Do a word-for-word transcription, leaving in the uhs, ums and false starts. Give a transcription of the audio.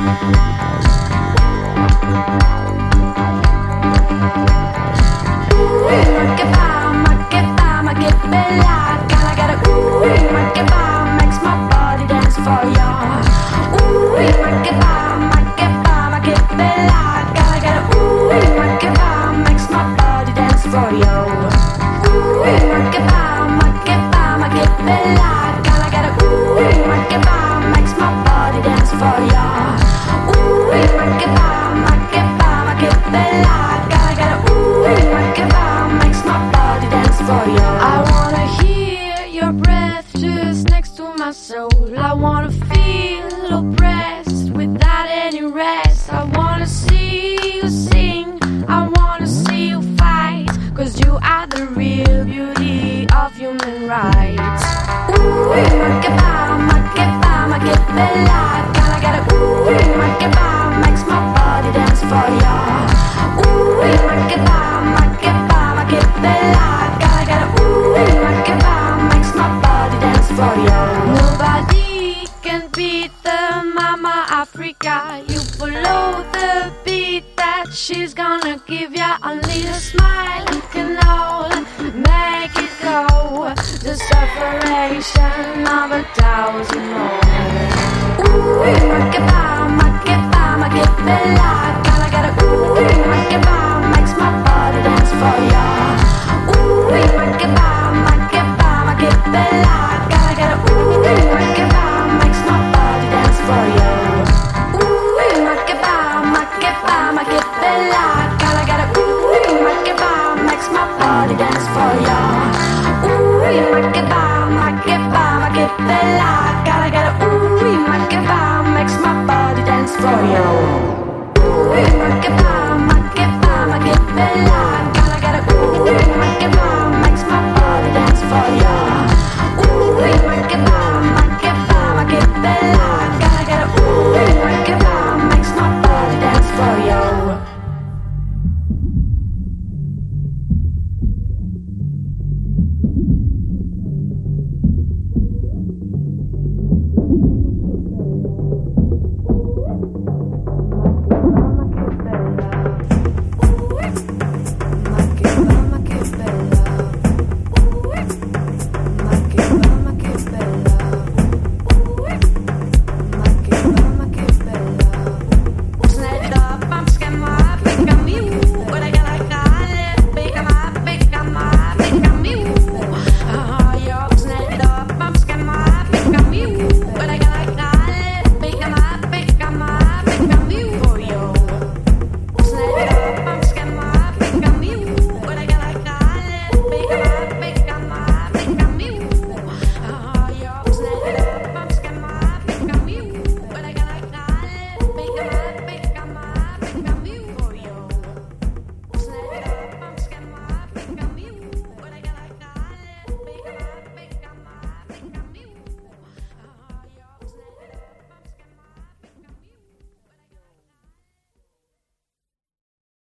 I wanna feel oppressed without any rest. I wanna see you sing, I wanna see you fight, 'cause you are the real beauty of human rights. Ooh, ma che ba, ma che ba, ma che bella. Gotta get a ooh, ma che ba, makes my body dance for ya. Ooh, ma che ba, ma che ba, ma che bella. Gotta get a ooh, ma che ba, makes my body dance for ya. Nobody can beat the Mama Africa. You follow the beat that she's gonna give ya. Only a smile can all make it go. The separation of a thousand more.